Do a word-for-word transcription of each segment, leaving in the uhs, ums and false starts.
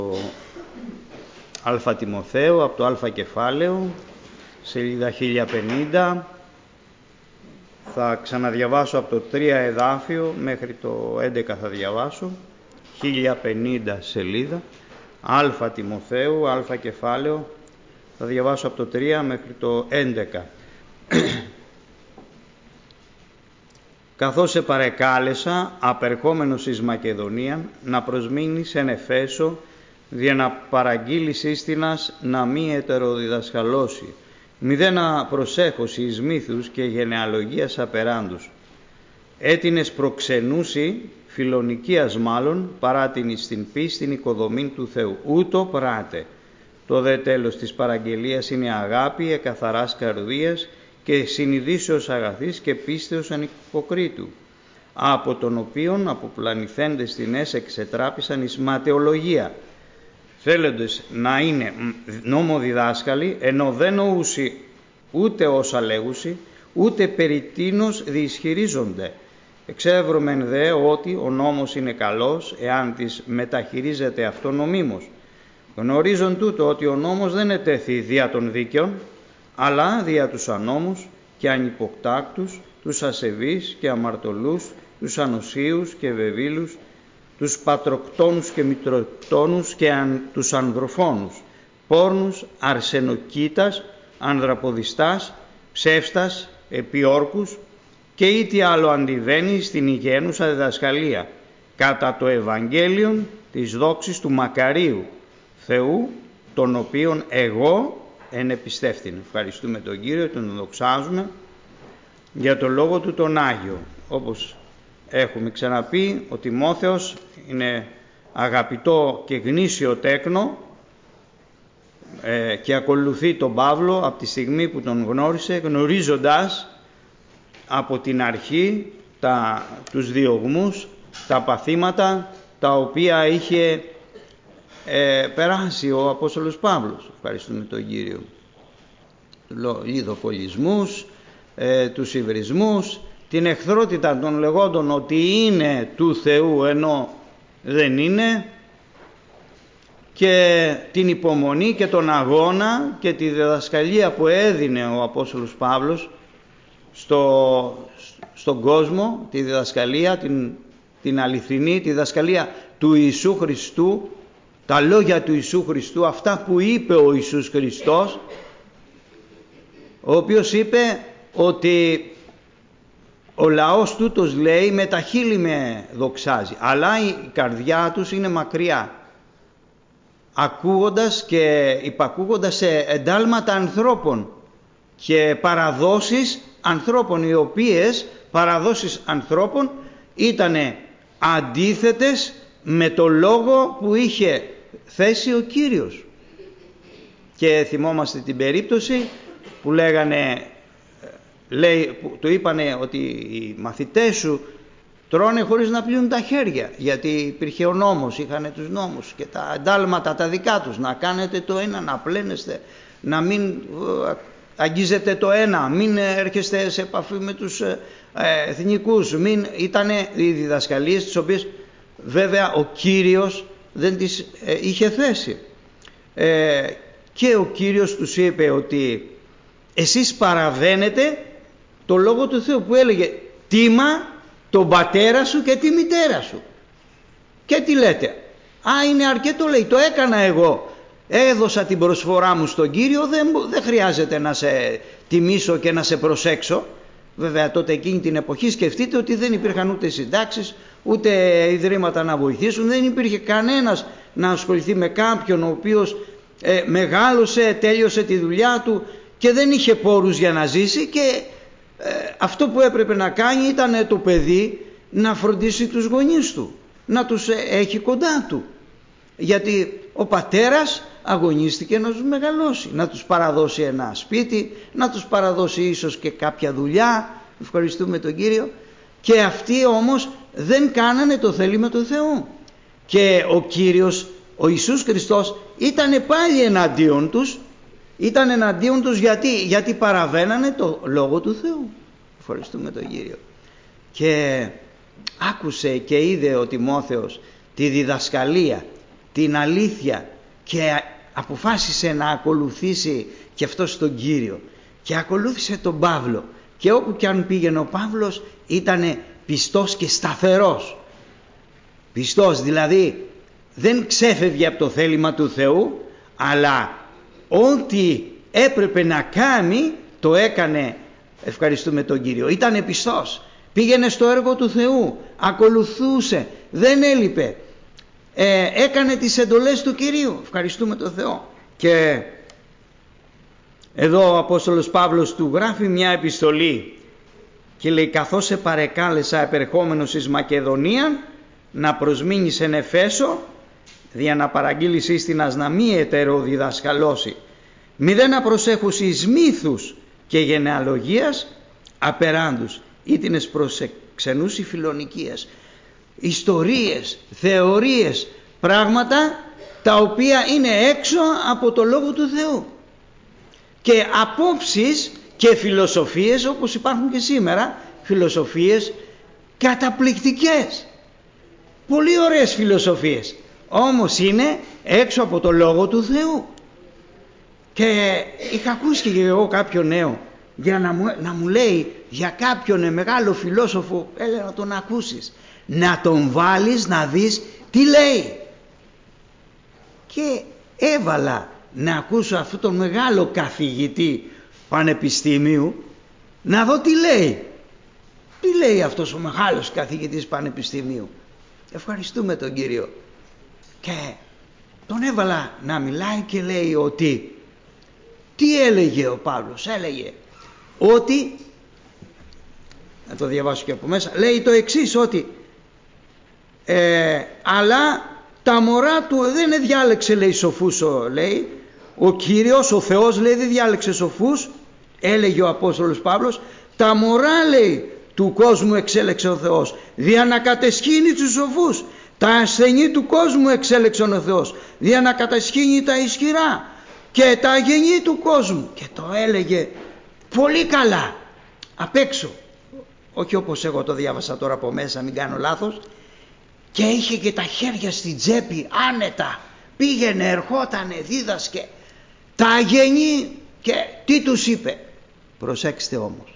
Α Τιμοθέου, από το Α κεφάλαιο, σελίδα χίλια πενήντα. Θα ξαναδιαβάσω από το τρία εδάφιο μέχρι το έντεκα θα διαβάσω, χίλια πενήντα σελίδα. Α Τιμοθέου, Α κεφάλαιο, θα διαβάσω από το τρία μέχρι το έντεκα. Καθώς σε παρεκάλεσα, απερχόμενος εις Μακεδονία, να προσμείνεις εν Εφέσω, δια να παραγγείλεις ίστινας να μη ετεροδιδασκαλώσει, μηδέν να προσέχωση εις μύθους και γενεαλογίας απεράντους. Έτινες προξενούσι, φιλονικίας μάλλον, παρά την εις την πίστην οικοδομήν του Θεού. Ούτω πράτε. Το δε τέλος της παραγγελίας είναι αγάπη εκαθαράς καρδίας και συνειδήσεως αγαθής και πίστεως ανυποκρίτου, από τον οποίον αποπλανηθέντες τινές εξετράπησαν εις ματαιολογία, θέλοντες να είναι νόμοδιδάσκαλοι, ενώ δεν νοούσι ούτε όσα λέγουσι, ούτε περί τίνος διισχυρίζονται. Εξεύρωμεν δε ότι ο νόμος είναι καλός, εάν της μεταχειρίζεται αυτό νομίμως. Γνωρίζον τούτο ότι ο νόμος δεν ετέθη δια των δίκαιων, αλλά δια τους ανόμους και ανυποκτάκτους, τους ασεβείς και αμαρτωλούς, τους ανοσίους και βεβήλους, τους πατροκτόνους και μητροκτόνους και αν, τους ανδροφόνους, πόρνους, αρσενοκίτας, ανδραποδιστάς, ψεύστας, επιόρκους και ή τι άλλο αντιβαίνει στην υγιένουσα διδασκαλία, κατά το Ευαγγέλιον της δόξης του Μακαρίου Θεού, τον οποίον εγώ ενεπιστεύτην. Ευχαριστούμε τον Κύριο, τον δοξάζουμε για τον λόγο του τον Άγιο. Όπως έχουμε ξαναπεί, ο Τιμόθεος είναι αγαπητό και γνήσιο τέκνο ε, και ακολουθεί τον Παύλο από τη στιγμή που τον γνώρισε, γνωρίζοντας από την αρχή τα, τους διωγμούς, τα παθήματα τα οποία είχε ε, περάσει ο Απόστολος Παύλος. Ευχαριστούμε τον Κύριο. Λιδοκολισμούς, ε, τους υβρισμούς, την εχθρότητα των λεγόντων ότι είναι του Θεού ενώ δεν είναι, και την υπομονή και τον αγώνα και τη διδασκαλία που έδινε ο Απόστολος Παύλος στο, στον κόσμο, τη διδασκαλία, την, την αληθινή, τη διδασκαλία του Ιησού Χριστού, τα λόγια του Ιησού Χριστού, αυτά που είπε ο Ιησούς Χριστός, ο οποίος είπε ότι ο λαός τούτος, λέει, με τα χείλη με δοξάζει, αλλά η καρδιά τους είναι μακριά, ακούγοντας και υπακούγοντας σε εντάλματα ανθρώπων και παραδόσεις ανθρώπων, οι οποίες παραδόσεις ανθρώπων ήταν αντίθετες με το λόγο που είχε θέσει ο Κύριος. Και θυμόμαστε την περίπτωση που λέγανε, λέει, που του είπανε ότι οι μαθητές σου τρώνε χωρίς να πλύνουν τα χέρια, γιατί υπήρχε ο νόμος, είχαν τους νόμους και τα εντάλματα τα δικά τους, να κάνετε το ένα, να πλένεστε, να μην αγγίζετε το ένα, μην έρχεστε σε επαφή με τους εθνικούς, μην, ήτανε οι διδασκαλίες τις οποίες βέβαια ο Κύριος δεν τις ε, είχε θέσει. Ε, και ο Κύριος τους είπε ότι εσείς παραβαίνετε το Λόγο του Θεού που έλεγε τίμα τον πατέρα σου και τη μητέρα σου. Και τι λέτε? Α, είναι αρκετό, λέει, το έκανα εγώ. Έδωσα την προσφορά μου στον Κύριο, δεν, δεν χρειάζεται να σε τιμήσω και να σε προσέξω. Βέβαια τότε εκείνη την εποχή σκεφτείτε ότι δεν υπήρχαν ούτε συντάξεις, ούτε ιδρύματα να βοηθήσουν, δεν υπήρχε κανένας να ασχοληθεί με κάποιον ο οποίος ε, μεγάλωσε, τέλειωσε τη δουλειά του και δεν είχε πόρους για να ζήσει, και ε, αυτό που έπρεπε να κάνει ήταν το παιδί να φροντίσει τους γονείς του, να τους ε, έχει κοντά του, γιατί ο πατέρας αγωνίστηκε να τους μεγαλώσει, να τους παραδώσει ένα σπίτι, να τους παραδώσει ίσως και κάποια δουλειά, ευχαριστούμε τον Κύριο, και αυτοί όμως δεν κάνανε το θέλημα του Θεού. Και ο Κύριος, ο Ιησούς Χριστός, ήταν πάλι εναντίον τους, ήταν εναντίον τους γιατί, γιατί παραβαίνανε το Λόγο του Θεού. Ευχαριστούμε τον Κύριο. Και άκουσε και είδε ο Τιμόθεος τη διδασκαλία την αλήθεια και αποφάσισε να ακολουθήσει και αυτός τον Κύριο και ακολούθησε τον Παύλο, και όπου κι αν πήγαινε ο Παύλος ήταν πιστός και σταθερός. Πιστός δηλαδή δεν ξέφευγε από το θέλημα του Θεού, αλλά ό,τι έπρεπε να κάνει το έκανε. Ευχαριστούμε τον Κύριο. Ήτανε πιστός, πήγαινε στο έργο του Θεού, ακολουθούσε, δεν έλειπε, ε, έκανε τις εντολές του Κυρίου. Ευχαριστούμε τον Θεό. Και εδώ ο Απόστολος Παύλος του γράφει μια επιστολή και λέει: καθώς σε παρεκάλεσα επερχόμενος εις Μακεδονίαν να προσμείνεις εν Εφέσο, δια να παραγγείλεις ίστινας να μη ετεροδιδασκαλώσει, μηδέν να προσέχους εις μύθους και γενεαλογίας απεράντους, ήτινες προς ξενούς ή φιλονικίας. Ιστορίες, θεωρίες, πράγματα τα οποία είναι έξω από το Λόγο του Θεού, και απόψεις και φιλοσοφίες, όπως υπάρχουν και σήμερα, φιλοσοφίες καταπληκτικές, πολύ ωραίες φιλοσοφίες, όμως είναι έξω από το Λόγο του Θεού. Και είχα ακούσει και εγώ κάποιο νέο για να μου, να μου λέει για κάποιον μεγάλο φιλόσοφο, έλεγα να τον ακούσεις, να τον βάλεις να δεις τι λέει. Και έβαλα να ακούσω αυτόν τον μεγάλο καθηγητή πανεπιστήμιου, να δω τι λέει. Τι λέει αυτός ο μεγάλος καθηγητής πανεπιστήμιου. Ευχαριστούμε τον Κύριο. Και τον έβαλα να μιλάει και λέει ότι, τι έλεγε ο Παύλος, έλεγε ότι, να το διαβάσω και από μέσα, λέει το εξής, ότι ε, αλλά τα μωρά του δεν διάλεξε, λέει, σοφούς, λέει, ο Κύριος, ο Θεός, λέει, δεν διάλεξε σοφούς, έλεγε ο Απόστολος Παύλος, τα μωρά, λέει, του κόσμου εξέλεξε ο Θεός, δια να κατεσχύνει τους σοφούς, τα ασθενή του κόσμου εξέλεξε ο Θεός, δια να κατεσχύνει τα ισχυρά και τα αγενή του κόσμου. Και το έλεγε πολύ καλά, απ' έξω, όχι όπως εγώ το διάβασα τώρα από μέσα, μην κάνω λάθος, και είχε και τα χέρια στην τσέπη άνετα, πήγαινε, ερχότανε, δίδασκε τα αγενή. Και τι τους είπε, προσέξτε όμως,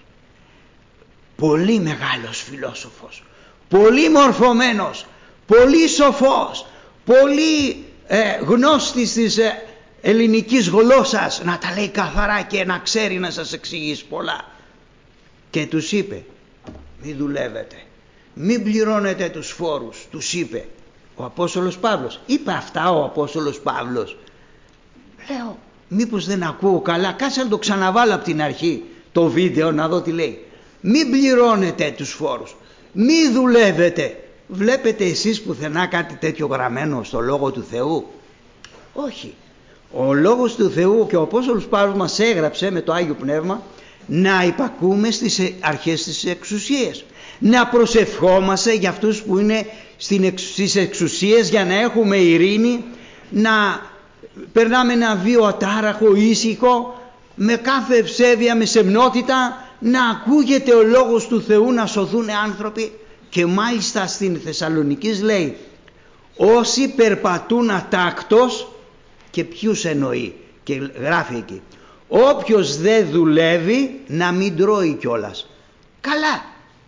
πολύ μεγάλος φιλόσοφος, πολύ μορφωμένος, πολύ σοφός, πολύ ε, γνώστης της ε, ελληνικής γλώσσας, να τα λέει καθαρά και να ξέρει να σας εξηγήσει πολλά. Και τους είπε, μην δουλεύετε, μην πληρώνετε τους φόρους, τους είπε ο Απόστολος Παύλος. Είπε αυτά ο Απόστολος Παύλος. Λέω, μήπως δεν ακούω καλά, κάτσε να το ξαναβάλω από την αρχή το βίντεο να δω τι λέει. Μην πληρώνετε τους φόρους, μην δουλεύετε. Βλέπετε εσείς πουθενά κάτι τέτοιο γραμμένο στο Λόγο του Θεού? Όχι. Ο Λόγος του Θεού και ο Απόστολος Παύλος μας έγραψε με το Άγιο Πνεύμα να υπακούμε στις αρχές της εξουσίας, να προσευχόμαστε για αυτούς που είναι στις εξουσίες, για να έχουμε ειρήνη, να περνάμε ένα βίο ατάραχο, ήσυχο, με κάθε ευσέβεια, με σεμνότητα, να ακούγεται ο Λόγος του Θεού, να σωθούν άνθρωποι. Και μάλιστα στην Θεσσαλονικής λέει, όσοι περπατούν ατάκτος, και ποιους εννοεί, και γράφει εκεί, όποιος δεν δουλεύει να μην τρώει κιόλας. Καλά,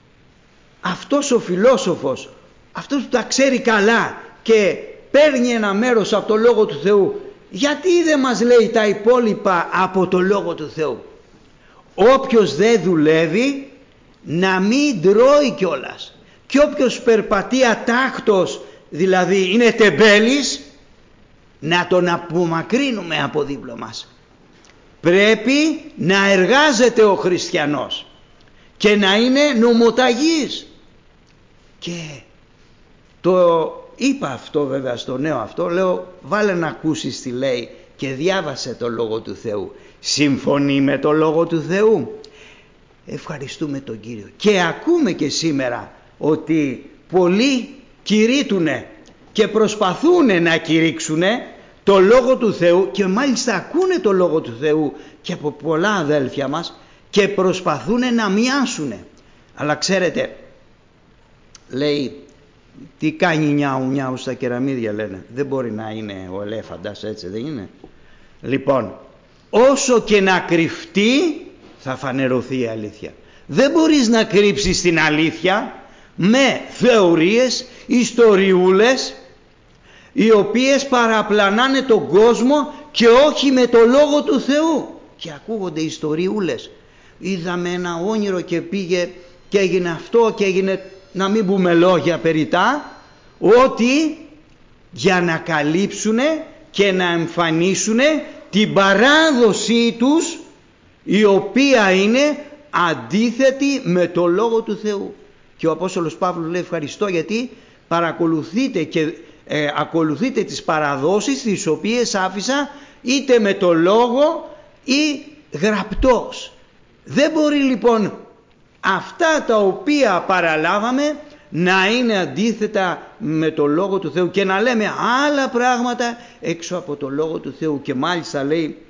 αυτός ο φιλόσοφος, αυτός που τα ξέρει καλά και παίρνει ένα μέρος από το Λόγο του Θεού, γιατί δεν μας λέει τα υπόλοιπα από το Λόγο του Θεού? Όποιος δεν δουλεύει να μην τρώει κιόλας. Και όποιος περπατεί ατάκτος, δηλαδή είναι τεμπέλης, να τον απομακρύνουμε από δίπλα μας. Πρέπει να εργάζεται ο χριστιανός και να είναι νομοταγής. Και το είπα αυτό βέβαια στο νέο αυτό, λέω βάλε να ακούσεις τι λέει και διάβασε το Λόγο του Θεού. Συμφωνεί με το Λόγο του Θεού? Ευχαριστούμε τον Κύριο. Και ακούμε και σήμερα ότι πολλοί κηρύττουνε και προσπαθούν να κηρύξουνε το Λόγο του Θεού, και μάλιστα ακούνε το Λόγο του Θεού και από πολλά αδέλφια μας και προσπαθούν να μοιάσουνε. Αλλά ξέρετε, λέει, Τι κάνει νιάου νιάου στα κεραμίδια, λένε. Δεν μπορεί να είναι ο ελέφαντας, έτσι δεν είναι? Λοιπόν, όσο και να κρυφτεί θα φανερωθεί η αλήθεια. Δεν μπορείς να κρύψεις την αλήθεια με θεωρίες, ιστοριούλες, οι οποίες παραπλανάνε τον κόσμο και όχι με το Λόγο του Θεού. Και ακούγονται ιστοριούλες. Είδαμε ένα όνειρο και πήγε και έγινε αυτό και έγινε, να μην πούμε λόγια περιτά, ότι για να καλύψουνε και να εμφανίσουνε την παράδοσή τους, η οποία είναι αντίθετη με το Λόγο του Θεού. Και ο Απόστολος Παύλος λέει ευχαριστώ γιατί παρακολουθείτε και ε, ακολουθείτε τις παραδόσεις τις οποίες άφησα είτε με το Λόγο ή γραπτός. Δεν μπορεί λοιπόν αυτά τα οποία παραλάβαμε να είναι αντίθετα με το Λόγο του Θεού και να λέμε άλλα πράγματα έξω από το Λόγο του Θεού. Και μάλιστα λέει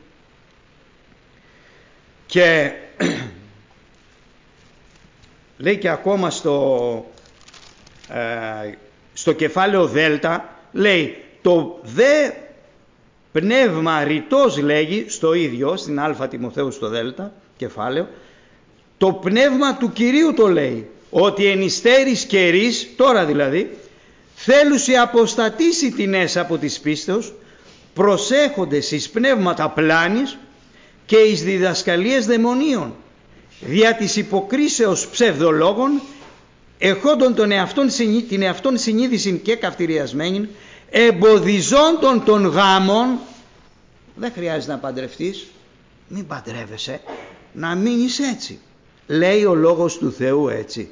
και λέει και ακόμα στο, ε, στο κεφάλαιο Δέλτα, λέει το δε πνεύμα ρητός, λέγει στο ίδιο στην Α Τιμοθέου στο Δέλτα κεφάλαιο, το πνεύμα του Κυρίου το λέει, ότι εν υστέρης καιρής, τώρα δηλαδή, θέλουσι αποστατήσει τινές από της πίστεως, προσέχοντες εις πνεύματα πλάνης και εις διδασκαλίες δαιμονίων, δια της υποκρίσεως ψευδολόγων, εχόντων τον εαυτόν, την εαυτόν συνείδηση και καυτηριασμένην, εμποδιζόντων των γάμων. Δεν χρειάζεται να παντρευτείς, μην παντρεύεσαι, να μείνεις έτσι. Λέει ο Λόγος του Θεού έτσι.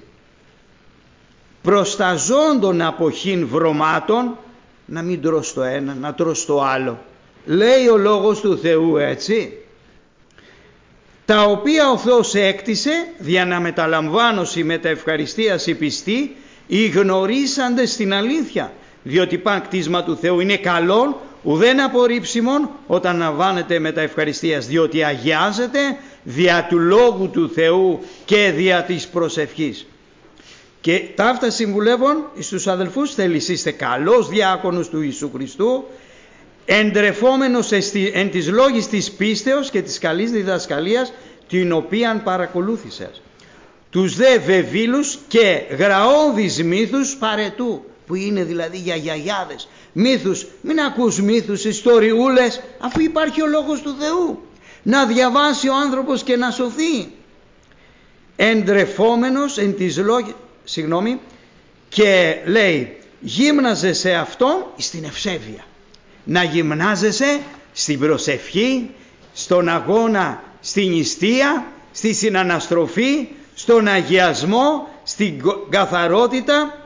Προσταζόντων αποχήν βρωμάτων, να μην τρως το ένα, να τρως το άλλο. Λέει ο Λόγος του Θεού έτσι. Τα οποία ο Θεός έκτισε δια να μεταλαμβάνωση με τα ευχαριστίας οι πιστοί, οι γνωρίσαντες στην αλήθεια. Διότι παν κτίσμα του Θεού είναι καλόν, ουδέν απορρίψιμον όταν λαμβάνεται με τα ευχαριστίας, διότι αγιάζεται δια του Λόγου του Θεού και δια της προσευχής. Και ταύτα συμβουλεύων εις τους αδελφούς θέλεις είστε καλός διάκονος του Ιησού Χριστού, εντρεφόμενος εν της λόγης της πίστεως και της καλής διδασκαλίας, την οποίαν παρακολούθησες. Τους δε βεβήλους και γραώδεις μύθους παρετού, που είναι δηλαδή για γιαγιάδες. Μύθους, μην ακούς μύθους, ιστοριούλες, αφού υπάρχει ο Λόγος του Θεού. Να διαβάσει ο άνθρωπος και να σωθεί. Εντρεφόμενος εν της λόγης, συγγνώμη, και λέει γύμναζε σε αυτόν στην ευσέβεια. Να γυμνάζεσαι στην προσευχή, στον αγώνα, στην νηστεία, στη συναναστροφή, στον αγιασμό, στην καθαρότητα,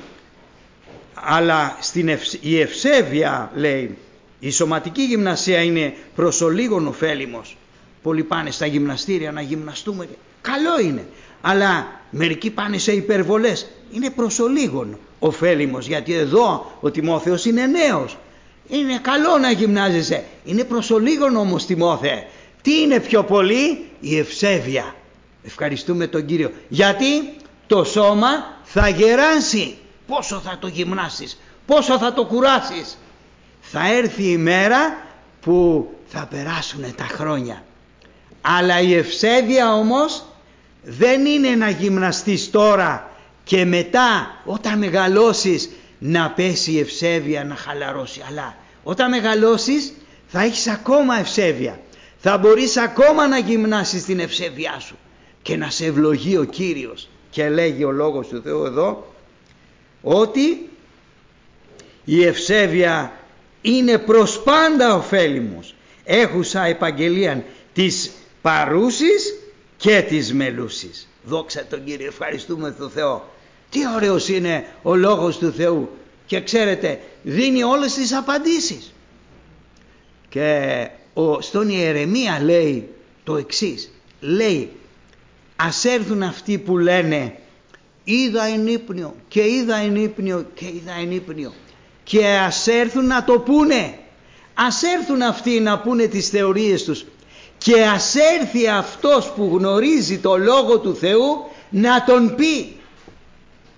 αλλά στην ευ... η ευσέβεια, λέει, η σωματική γυμνασία είναι προς ολίγον ωφέλιμος. Πολλοί πάνε στα γυμναστήρια να γυμναστούμε, καλό είναι, αλλά μερικοί πάνε σε υπερβολές, είναι προς ολίγον ωφέλιμος, γιατί εδώ ο Τιμόθεος είναι νέος. Είναι καλό να γυμνάζεσαι, είναι προς ολίγον όμως, Τιμόθεε. Τι είναι πιο πολύ? Η ευσέβεια. Ευχαριστούμε τον Κύριο, γιατί το σώμα θα γεράσει. Πόσο θα το γυμνάσεις, πόσο θα το κουράσεις. Θα έρθει η μέρα που θα περάσουν τα χρόνια. Αλλά η ευσέβεια όμως δεν είναι να γυμναστείς τώρα και μετά όταν μεγαλώσεις να πέσει η ευσέβεια, να χαλαρώσει. Αλλά όταν μεγαλώσεις θα έχεις ακόμα ευσέβεια. Θα μπορείς ακόμα να γυμνάσεις την ευσέβειά σου και να σε ευλογεί ο Κύριος. Και λέγει ο Λόγος του Θεού εδώ ότι η ευσέβεια είναι προς πάντα ωφέλιμος, έχουσα επαγγελίαν της παρούσης και της μελούσης. Δόξα τον Κύριο, ευχαριστούμε τον Θεό. Τι ωραίος είναι ο Λόγος του Θεού και ξέρετε δίνει όλες τις απαντήσεις. Και ο, στον Ιερεμία λέει το εξής, λέει ας έρθουν αυτοί που λένε είδα ενύπνιο και είδα ενύπνιο και είδα ενύπνιο, και ας έρθουν να το πούνε, ας έρθουν αυτοί να πούνε τις θεωρίες τους και ας έρθει αυτός που γνωρίζει το Λόγο του Θεού να τον πει.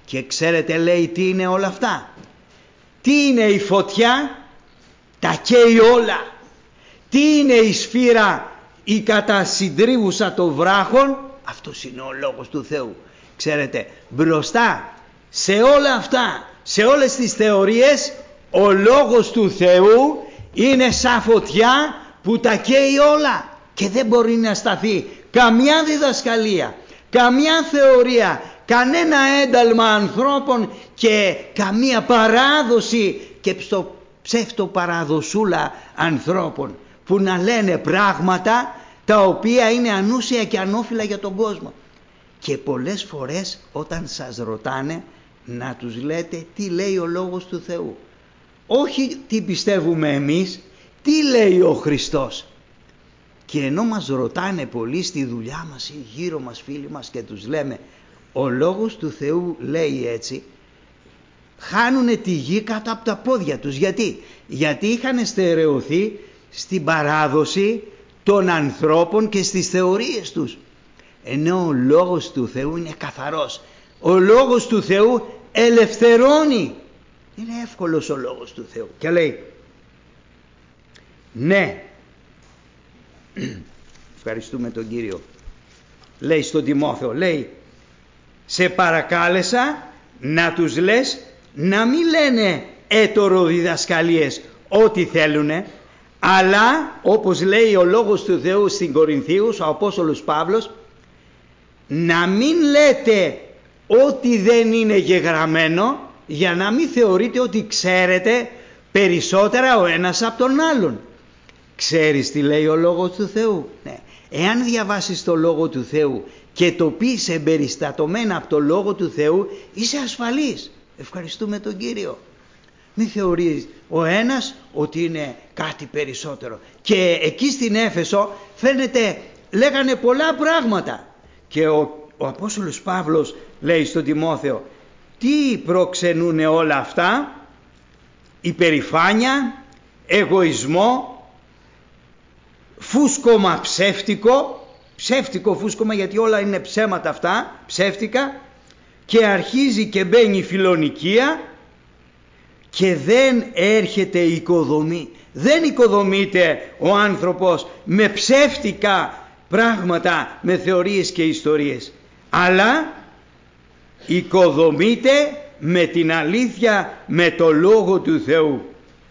Και ξέρετε λέει τι είναι όλα αυτά? Τι είναι η φωτιά? Τα καίει όλα. Τι είναι η σφύρα η κατασυντρίβουσα των βράχων? Αυτός είναι ο Λόγος του Θεού. Ξέρετε, μπροστά σε όλα αυτά, σε όλες τις θεωρίες, ο Λόγος του Θεού είναι σαν φωτιά που τα καίει όλα και δεν μπορεί να σταθεί καμιά διδασκαλία, καμιά θεωρία, κανένα ένταλμα ανθρώπων και καμία παράδοση και ψευτοπαραδοσούλα ανθρώπων που να λένε πράγματα τα οποία είναι ανούσια και ανώφυλα για τον κόσμο. Και πολλές φορές όταν σας ρωτάνε να τους λέτε τι λέει ο Λόγος του Θεού. Όχι τι πιστεύουμε εμείς, τι λέει ο Χριστός. Και ενώ μας ρωτάνε πολύ στη δουλειά μας ή γύρω μας φίλοι μας και τους λέμε ο Λόγος του Θεού λέει έτσι, χάνουνε τη γη κάτω από τα πόδια τους. Γιατί? Γιατί είχαν στερεωθεί στην παράδοση των ανθρώπων και στις θεωρίες τους. Ενώ ο Λόγος του Θεού είναι καθαρός. Ο Λόγος του Θεού ελευθερώνει. Είναι εύκολος ο Λόγος του Θεού. Και λέει, ναι, ευχαριστούμε τον Κύριο. Λέει στον Τιμόθεο, λέει, σε παρακάλεσα να τους λες να μην λένε έτορο διδασκαλίες ό,τι θέλουνε, αλλά όπως λέει ο Λόγος του Θεού στην Κορινθίους, ο Απόστολος Παύλος, να μην λέτε ό,τι δεν είναι γεγραμμένο, για να μην θεωρείτε ότι ξέρετε περισσότερα ο ένας από τον άλλον. Ξέρεις τι λέει ο Λόγος του Θεού? Ναι. Εάν διαβάσεις το Λόγο του Θεού και το πεις εμπεριστατωμένα από το Λόγο του Θεού, είσαι ασφαλής. Ευχαριστούμε τον Κύριο. Μην θεωρείς ο ένας ότι είναι κάτι περισσότερο. Και εκεί στην Έφεσο φαίνεται λέγανε πολλά πράγματα. Και ο, ο Απόστολος Παύλος λέει στον Τιμόθεο, τι προξενούνε όλα αυτά? Υπερηφάνεια, εγωισμό, φούσκωμα ψεύτικο, ψεύτικο φούσκωμα γιατί όλα είναι ψέματα αυτά, ψεύτικα, και αρχίζει και μπαίνει η φιλονικία και δεν έρχεται η οικοδομή. Δεν οικοδομείται ο άνθρωπος με ψεύτικα πράγματα, με θεωρίες και ιστορίες, αλλά οικοδομείται με την αλήθεια, με το Λόγο του Θεού.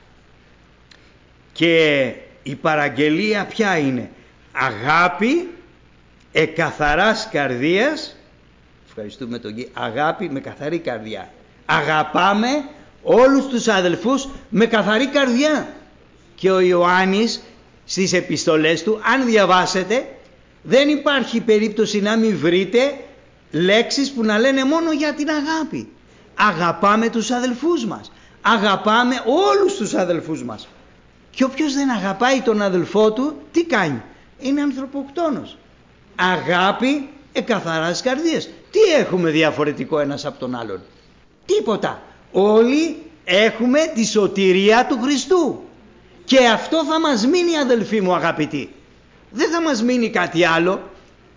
Και η παραγγελία ποια είναι? Αγάπη εκαθαράς καρδίας. Ευχαριστούμε τον Κύριο. Αγάπη με καθαρή καρδιά. Αγαπάμε όλους τους αδελφούς με καθαρή καρδιά. Και ο Ιωάννης στις επιστολές του, αν διαβάσετε, δεν υπάρχει περίπτωση να μην βρείτε λέξεις που να λένε μόνο για την αγάπη. Αγαπάμε τους αδελφούς μας. Αγαπάμε όλους τους αδελφούς μας. Και όποιος δεν αγαπάει τον αδελφό του, τι κάνει? Είναι ανθρωποκτόνος. Αγάπη εκαθαράς καρδίες. Τι έχουμε διαφορετικό ένας από τον άλλον? Τίποτα. Όλοι έχουμε τη σωτηρία του Χριστού. Και αυτό θα μας μείνει, αδελφοί μου αγαπητοί. Δεν θα μας μείνει κάτι άλλο.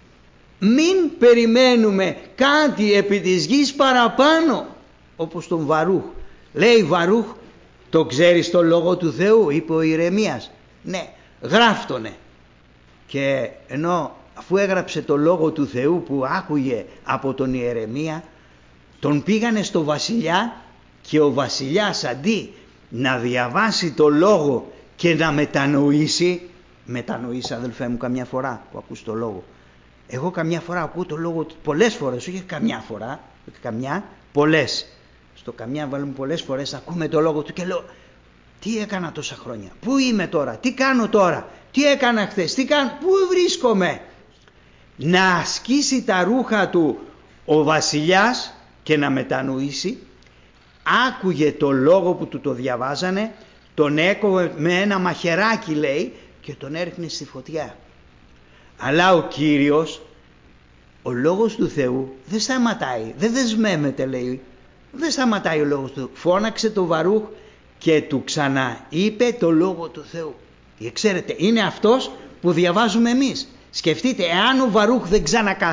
Μην περιμένουμε κάτι επί της γης παραπάνω. Όπως τον Βαρούχ. Λέει Βαρούχ, το ξέρεις το Λόγο του Θεού? Είπε ο Ιρεμίας. Ναι, γράφτονε. Και ενώ αφού έγραψε το Λόγο του Θεού που άκουγε από τον Ιερεμία, τον πήγανε στο βασιλιά και ο βασιλιάς αντί να διαβάσει το Λόγο και να μετανοήσει, μετανοήσει αδελφέ μου καμιά φορά που ακούς το Λόγο? Εγώ καμιά φορά ακούω το Λόγο, πολλές φορές, όχι καμιά φορά, καμιά, πολλές. Στο καμιά βάλουμε πολλές φορές, ακούμε το Λόγο του και λέω, τι έκανα τόσα χρόνια, πού είμαι τώρα, τι κάνω τώρα, τι έκανα χθες, τι κάνω, πού βρίσκομαι? Να ασκήσει τα ρούχα του ο βασιλιάς και να μετανοήσει. Άκουγε το Λόγο που του το διαβάζανε, τον έκοβε με ένα μαχαιράκι, λέει, και τον έριχνε στη φωτιά. Αλλά ο Κύριος, ο Λόγος του Θεού δεν σταματάει, δεν δεσμεύεται, λέει, δεν σταματάει ο Λόγος του Θεού. Φώναξε το Βαρούχ και του ξανά είπε το Λόγο του Θεού. Και ξέρετε, είναι αυτός που διαβάζουμε εμείς. Σκεφτείτε, εάν ο Βαρούχ δεν, ξανακαθ...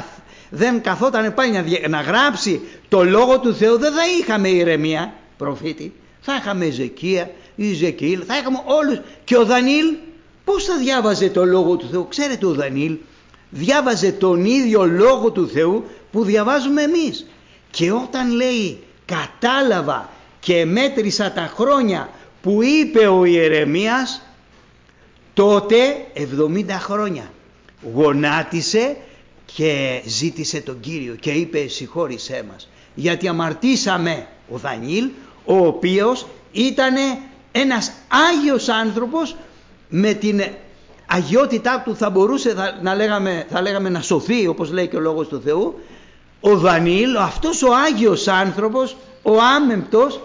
δεν καθόταν πάλι να, να γράψει το λόγο του Θεού, δεν θα είχαμε Ιερεμία προφήτη, θα είχαμε Εζεκία, Ιζεκήλ, θα είχαμε όλους. Και ο Δανιήλ πώς θα διάβαζε το λόγο του Θεού? Ξέρετε, ο Δανιήλ διάβαζε τον ίδιο λόγο του Θεού που διαβάζουμε εμείς. Και όταν λέει κατάλαβα και μέτρησα τα χρόνια που είπε ο Ιερεμίας, τότε εβδομήντα χρόνια γονάτισε και ζήτησε τον Κύριο και είπε συγχώρησέ μας, γιατί αμαρτήσαμε. Ο Δανιήλ, ο οποίος ήταν ένας Άγιος άνθρωπος, με την αγιότητά του θα μπορούσε θα, να, λέγαμε, θα λέγαμε να σωθεί, όπως λέει και ο λόγος του Θεού. Ο Δανιήλ, αυτός ο Άγιος άνθρωπος, ο άμεμπτος,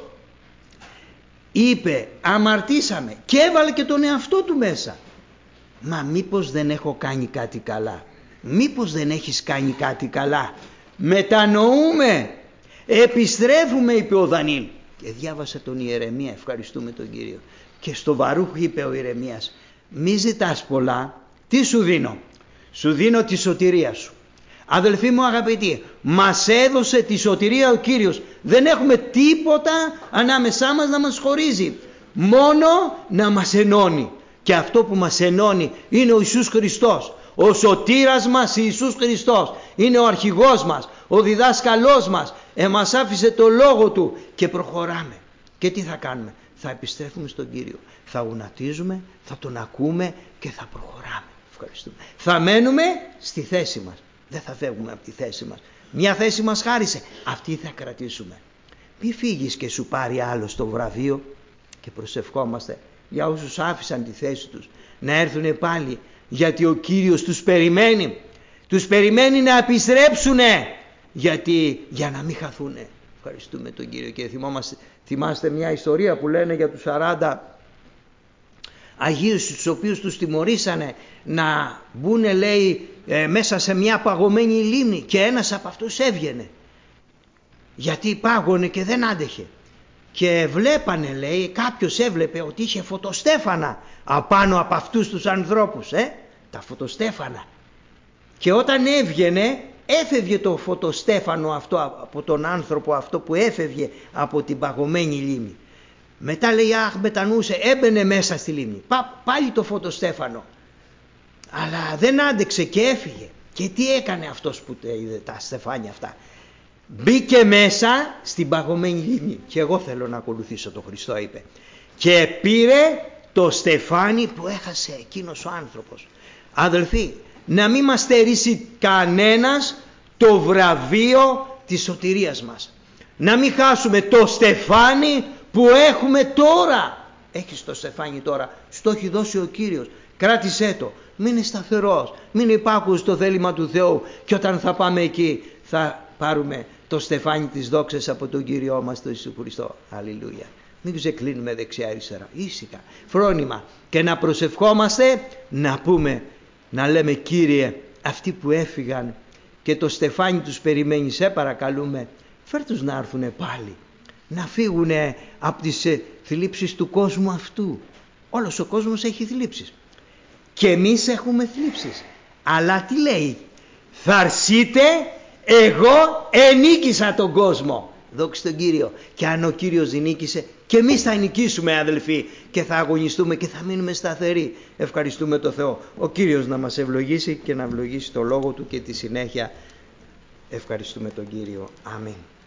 είπε αμαρτήσαμε, και έβαλε και τον εαυτό του μέσα. Μα μήπως δεν έχω κάνει κάτι καλά? Μήπως δεν έχεις κάνει κάτι καλά? Μετανοούμε, επιστρέφουμε, είπε ο Δανιήλ. Και διάβασε τον Ιερεμία, ευχαριστούμε τον Κύριο. Και στο Βαρούχ είπε ο Ιερεμίας, μη ζητάς πολλά, τι σου δίνω? Σου δίνω τη σωτηρία σου. Αδελφοί μου αγαπητοί, μας έδωσε τη σωτηρία ο Κύριος. Δεν έχουμε τίποτα ανάμεσά μας να μας χωρίζει, μόνο να μας ενώνει. Και αυτό που μας ενώνει είναι ο Ιησούς Χριστός. Ο σωτήρας μας Ιησούς Χριστός είναι ο αρχηγός μας, ο διδάσκαλός μας. Ε, μας άφησε το λόγο του και προχωράμε. Και τι θα κάνουμε? Θα επιστρέφουμε στον Κύριο, θα γονατίζουμε, θα τον ακούμε και θα προχωράμε. Ευχαριστούμε. Θα μένουμε στη θέση μας, δεν θα φεύγουμε από τη θέση μας. Μια θέση μας χάρισε, αυτή θα κρατήσουμε. Μη φύγεις και σου πάρει άλλο το βραβείο. Και προσευχόμαστε για όσους άφησαν τη θέση τους να έρθουν πάλι, γιατί ο Κύριος τους περιμένει. Τους περιμένει να επιστρέψουνε, γιατί για να μην χαθούνε. Ευχαριστούμε τον Κύριο. Και θυμόμαστε, θυμάστε μια ιστορία που λένε για τους σαράντα Αγίους, τους οποίους τους τιμωρήσανε να μπουν, λέει, ε, μέσα σε μια παγωμένη λίμνη, και ένας από αυτούς έβγαινε γιατί πάγωνε και δεν άντεχε. Και βλέπανε, λέει, κάποιος έβλεπε ότι είχε φωτοστέφανα απάνω από αυτούς τους ανθρώπους, ε, τα φωτοστέφανα. Και όταν έβγαινε, έφευγε το φωτοστέφανο αυτό από τον άνθρωπο αυτό που έφευγε από την παγωμένη λίμνη. Μετά, λέει, αχ, μετανοούσε, έμπαινε μέσα στη λίμνη, Πα, πάλι το φωτοστέφανο, αλλά δεν άντεξε και έφυγε. Και τι έκανε αυτός που είδε τα στεφάνια αυτά? Μπήκε μέσα στην παγωμένη λίμνη. Και εγώ θέλω να ακολουθήσω τον Χριστό, είπε. Και πήρε το στεφάνι που έχασε εκείνος ο άνθρωπος. Αδελφοί, να μην μας στερήσει κανένας το βραβείο της σωτηρίας μας. Να μην χάσουμε το στεφάνι που έχουμε τώρα. Έχεις το στεφάνι τώρα, στο έχει δώσει ο Κύριος. Κράτησέ το, μείνε σταθερός, μείνε υπάκουος στο θέλημα του Θεού. Και όταν θα πάμε εκεί θα πάρουμε το στεφάνι της δόξας από τον Κύριό μας τον Ιησού Χριστό. Αλληλούια. Μην ξεκλίνουμε δεξιά αριστερά, ήσυχα, φρόνημα, και να προσευχόμαστε, να πούμε, να λέμε, Κύριε, αυτοί που έφυγαν και το στεφάνι τους περιμένει, σε παρακαλούμε, φέρ τους να έρθουν πάλι, να φύγουν από τις θλίψεις του κόσμου αυτού. Όλος ο κόσμος έχει θλίψεις και εμείς έχουμε θλίψεις, αλλά τι λέει? Θα αρσείτε, εγώ ενίκησα τον κόσμο. Δόξα τον Κύριο. Και αν ο Κύριος νίκησε, και εμείς θα νικήσουμε, αδελφοί, και θα αγωνιστούμε και θα μείνουμε σταθεροί. Ευχαριστούμε τον Θεό. Ο Κύριος να μας ευλογήσει και να ευλογήσει το λόγο του και τη συνέχεια. Ευχαριστούμε τον Κύριο. Αμήν.